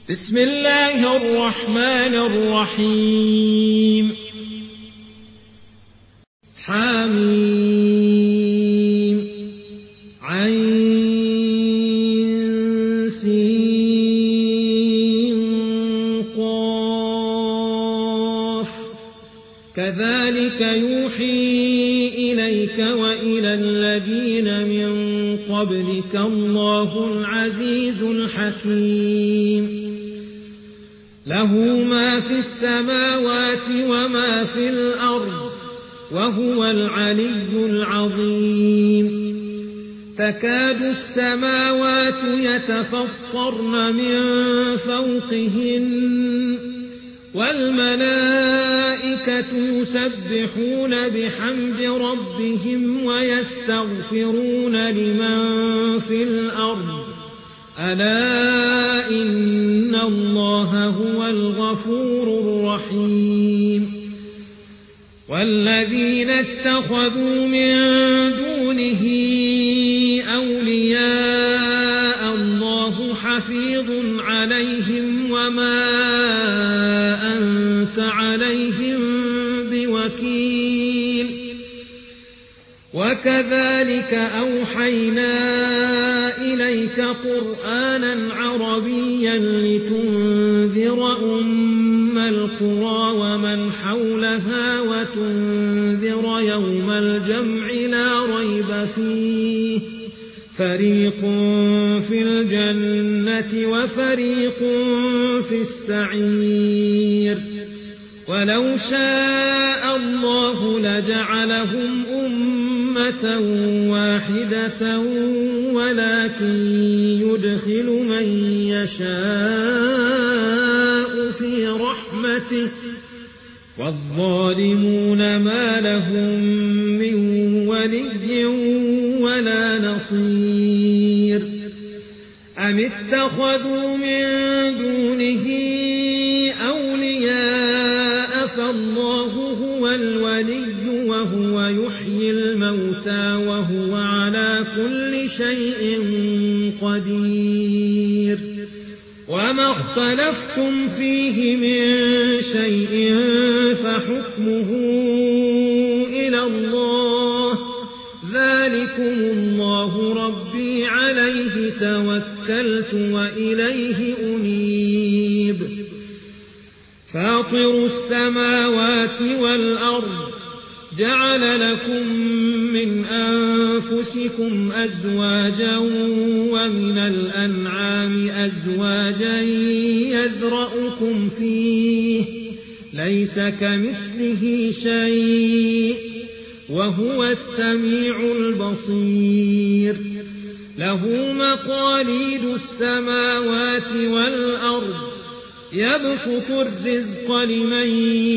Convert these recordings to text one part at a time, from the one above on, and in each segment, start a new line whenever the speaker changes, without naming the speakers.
بسم الله الرحمن الرحيم حميم عين سين قاف كذلك يوحي إليك وإلى الذين من قبلك الله العزيز الحكيم له ما في السماوات وما في الأرض وهو العلي العظيم تكاد السماوات يتفطرن من فوقهن والملائكة يسبحون بحمد ربهم ويستغفرون لمن في الأرض ألا إن الله هو الغفور الرحيم والذين اتخذوا من دونه أولياء الله حفيظ عليهم وما أنت عليهم بوكيل وكذلك أوحينا إليك قرآنا عربيا لتنذر أم القرى ومن حولها وتنذر يوم الجمع لا ريب فيه فريق في الجنة وفريق في السعير ولو شاء الله لجعلهم أمة واحدة ولكن يدخل من يشاء في رحمته والظالمون ما لهم من ولي ولا نصير أم اتخذوا من دونه أولياء فالله هو الولي وهو يحيي الموتى وهو على كل شيء قدير وما اختلفتم فيه من شيء فحكمه إلى الله ذلكم الله ربي عليه توكلت وإليه أنيب فاطر السماوات والأرض جعل لكم من أنفسكم أزواجا ومن الأنعام أزواجا يذرأكم فيه ليس كمثله شيء وهو السميع البصير له مقاليد السماوات والأرض يبسط الرزق لمن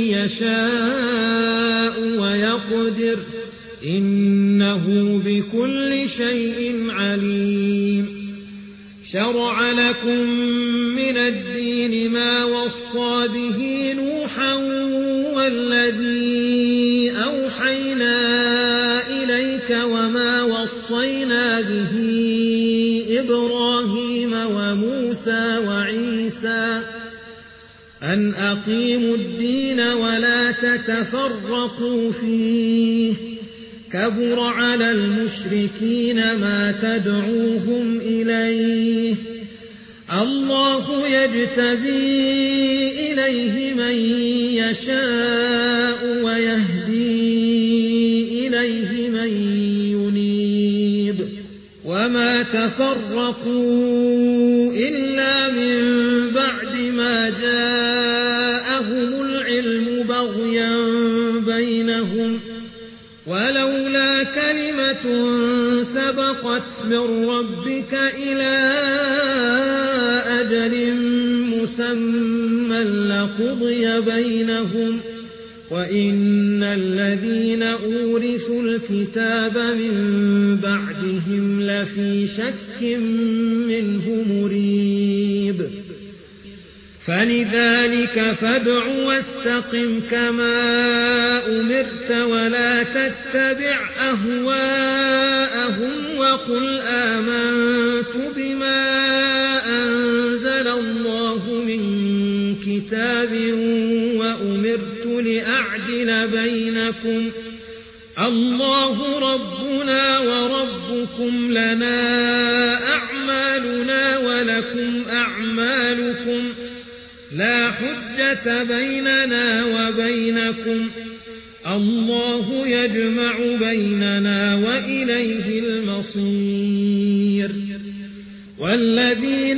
يشاء ويقدر إنه بكل شيء عليم شرع لكم من الدين ما وصى به نوحا والذي أوحينا إليك وما وصينا به إبراهيم وموسى وعيسى أن أقيموا الدين ولا تتفرقوا فيه كبر على المشركين ما تدعوهم إليه الله يجتبي إليه من يشاء ويهدي إليه من ينيب وما تفرقوا إلا من بعد ما جاءهم العلم بغيا بينهم ولولا كلمة سبقت من ربك إلى أجل مسمى لقضي بينهم وإن الذين أورثوا الكتاب من بعدهم لفي شك منه مريب فلذلك فادع واستقم كما أمرت ولا تتبع أهواءهم وقل آمنت بما أنزل الله كتاب وأمرت لأعدل بينكم الله ربنا وربكم لنا أعمالنا ولكم أعمالكم لا حجة بيننا وبينكم الله يجمع بيننا وإليه المصير والذين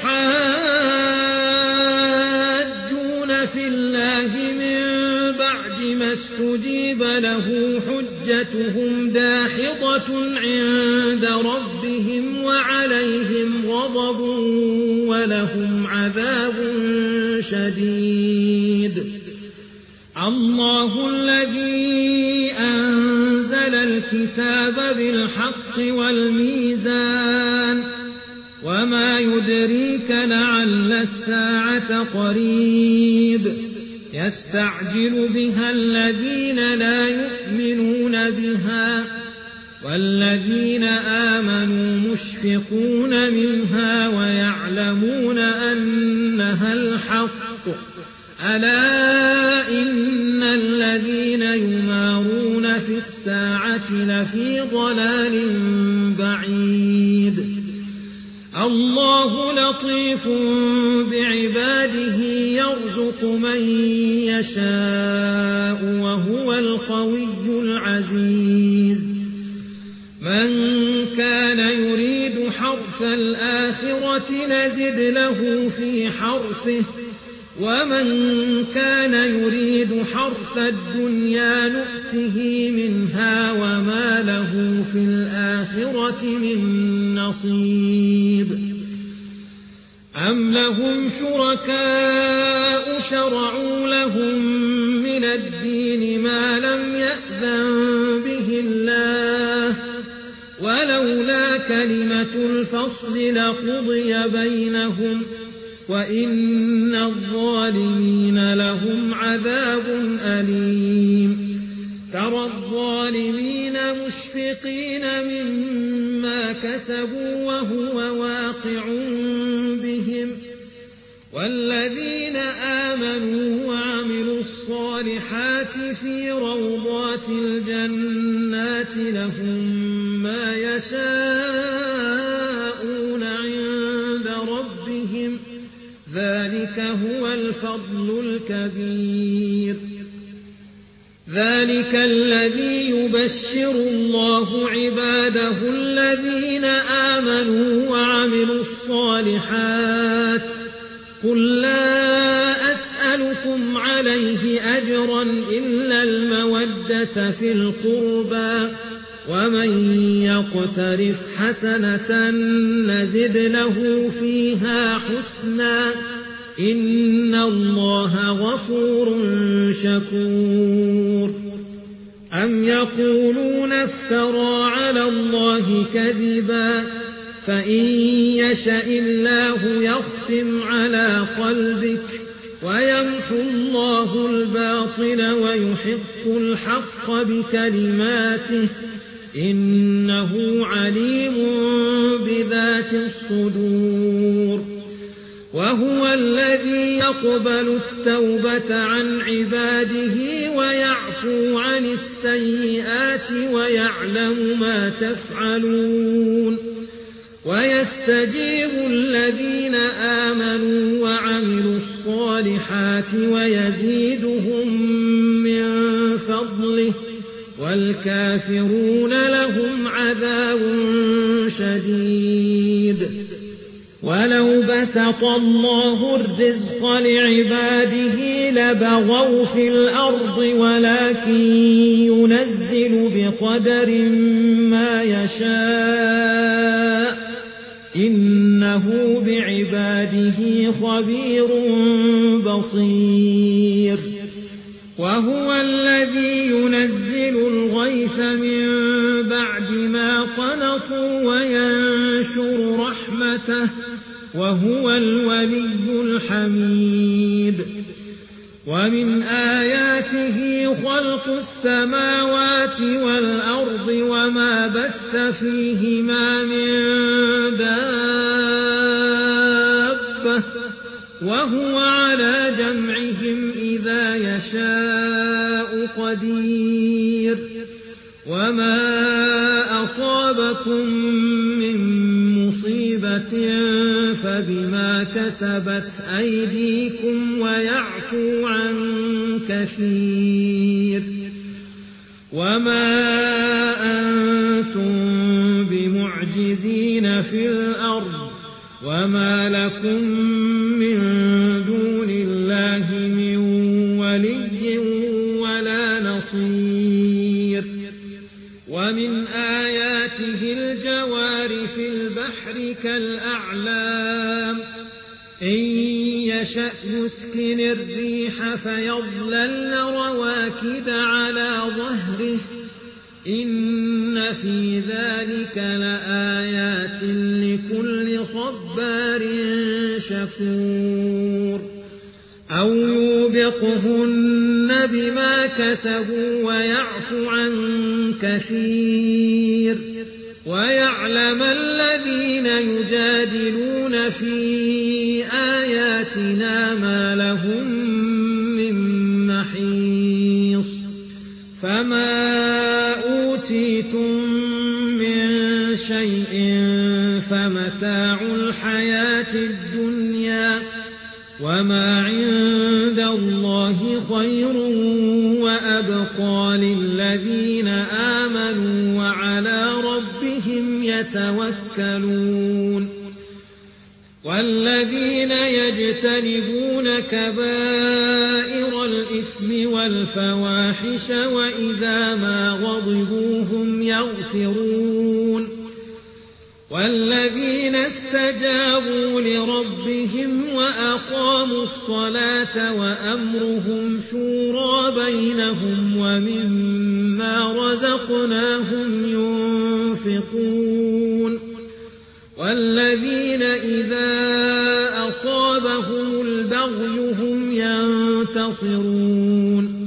يحاجون في الله من بعد ما استجيب له حجتهم داحضة عند ربهم وعليهم غضب ولهم عذاب شديد الله الذي أنزل الكتاب بالحق والميزان وما يدريك لعل الساعة قريب يستعجل بها الذين لا يؤمنون بها والذين آمنوا مشفقون منها ويعلمون أنها الحق ألا إن الذين يمارون في الساعة لفي ضلال بعيد الله لطيف بعباده يرزق من يشاء وهو القوي العزيز من كان يريد حرث الآخرة نزد له في حرثه ومن كان يريد حرث الدنيا نؤته منها وما له في الآخرة من نصيب أم لهم شركاء شرعوا لهم من الدين ما لم يأذن به الله ولولا كلمة الفصل لقضي بينهم وإن الظالمين لهم عذاب أليم ترى الظالمين مشفقين مما كسبوا وهو واقع بهم والذين آمنوا وعملوا الصالحات في روضات الجنات لهم ما يشاءون عند ربهم ذلك هو الفضل الكبير ذلك الذي يبشر الله عباده الذين آمنوا وعملوا الصالحات قل لا أسألكم عليه أجرا إلا المودة في القربى ومن يقترف حسنة نزد له فيها حسنا إن الله غفور شكور أم يقولون افترى على الله كذبا فإن يشأ الله يختم على قلبك ويمحو الله الباطل ويحق الحق بكلماته إنه عليم بذات الصدور وهو الذي يقبل التوبة عن عباده ويعفو عن السيئات ويعلم ما تفعلون ويستجيب الذين آمنوا وعملوا الصالحات ويزيدهم من فضله والكافرون لهم عذاب شديد ولو بسط الله الرزق لعباده لبغوا في الأرض ولكن ينزل بقدر ما يشاء إنه بعباده خبير بصير وهو الذي ينزل الغيث من بعد ما قنطوا وينشر رحمته وهو الولي الحميد ومن آياته خلق السماوات والأرض وما بث فيهما من دابة وهو على جمعهم إذا يشاء قدير وما أصابكم من مصيبة فبما كسبت أيديكم ويعفو عن كثير وما أنتم بمعجزين في الأرض وما لكم من دون الله من ولي ولا نصير ومن آياته الجوار في البحر كالأعلام إن يشأ يسكن الريح فيظللن رواكد على ظهره إن في ذلك لآيات لكل صبار شكور أو يوبقهن بما كسبوا ويعفو عن كثير ويعلم الذين يجادلون في آياتنا ما لهم من محيص فما أوتيتم من شيء فمتاع الحياة الدنيا وما عند الله خير وأبقى للذين آمنوا وعلى ربهم يتوكلون والذين يجتنبون كبائر الإثم والفواحش وإذا ما غضبوا هم يغفرون والذين استجابوا لربهم وأقاموا الصلاة وأمرهم شورى بينهم ومما رزقناهم ينفقون والذين إذا أصابهم البغي هم ينتصرون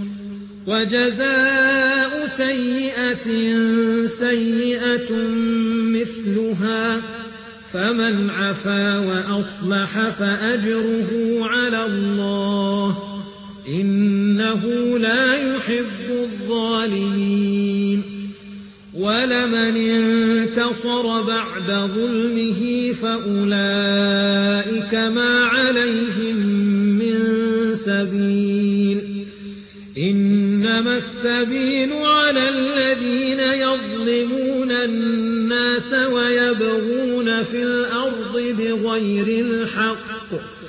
وجزاء سيئة سيئة مثلها فمن عفا وأصلح فأجره على الله إنه لا يحب الظالمين ولمن انتصر بعد ظلمه فأولئك ما عليهم من سبيل إنما السبيل على الذين يظلمون الناس ويبغون في الأرض بغير الحق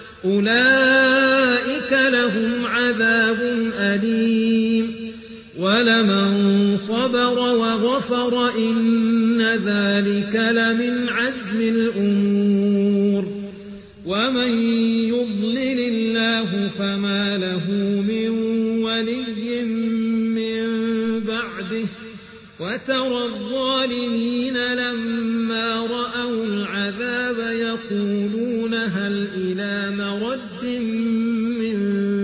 أولئك لهم عذاب أليم ولمن صبر وغفر إن ذلك لمن عزم الأمور ومن يضلل الله فما له من ولي من بعده وترى الظالمين لما رأوا العذاب يقولون هل إلى مرد من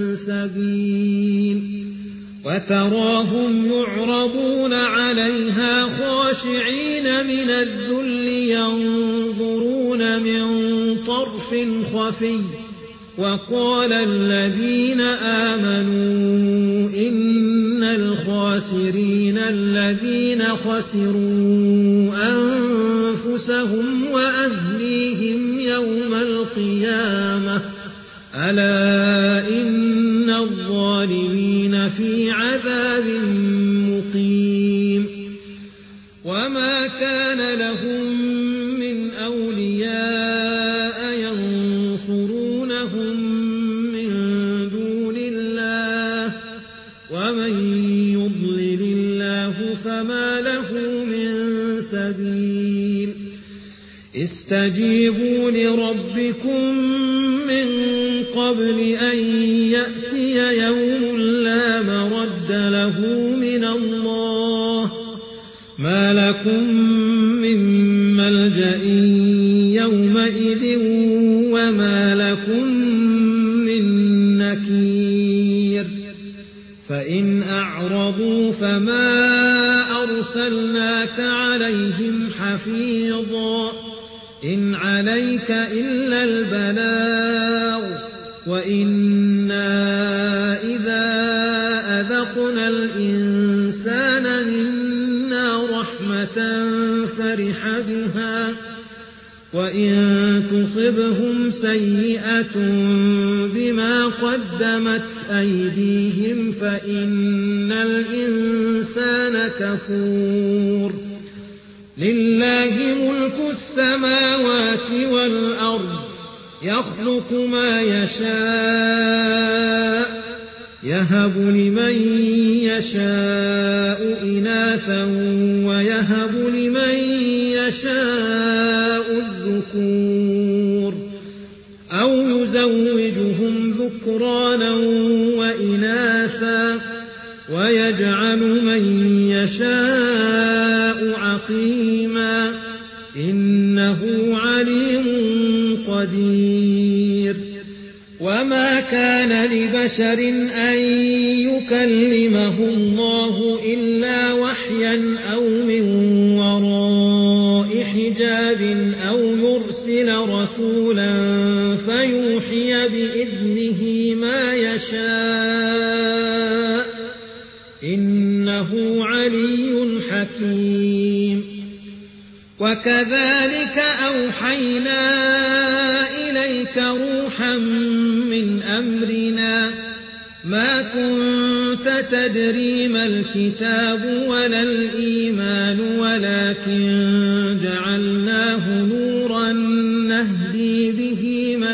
سبيل وتراهم يعرضون عليها خاشعين من الذل ينظرون من طرف خفي وقال الذين آمنوا إن الخاسرين الذين خسروا أنفسهم وأهليهم يوم القيامة ألا إن الظالمين في عذاب مقيم وما كان لهم من أولياء ينصرونهم من دون الله ومن يضلل الله فما له من سبيل استجيبوا لربكم من قبل أن يأتي يوم لا مرد له من الله ما لكم من ملجأ يومئذ وما لكم من نكير فإن أعرضوا فما أرسلناك عليهم حفيظا إن عليك إلا البلاغ وإنا إذا أذقنا الإنسان منا رحمة فرح بها وإن تصبهم سيئة بما قدمت أيديهم فإن الإنسان كفور لله ملك السماوات والأرض يخلق ما يشاء يهب لمن يشاء إناثا ويهب لمن يشاء الذكور أو يزوجهم ذكرانا وإناثا ويجعل من يشاء عقيما إنه عليم قدير وما كان لبشر أن يكلمه الله إلا وحيا أو من وراء حجاب أو يرسل رسولا فيوحي بإذنه ما يشاء إنه علي حكيم وكذلك أوحينا إليك روحا من أمرنا ما كنت تدري ما الكتاب ولا الإيمان ولكن جعلناه نورا نهدي به من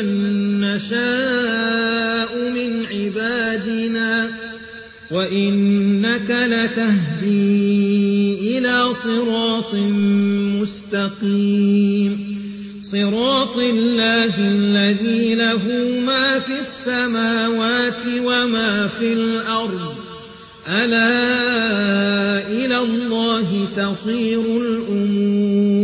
نشاء من عبادنا وإنك لتهدي إلى صراط مستقيم صراط الله الذي له ما في السماوات وما في الأرض ألا إلى الله تصير الأمور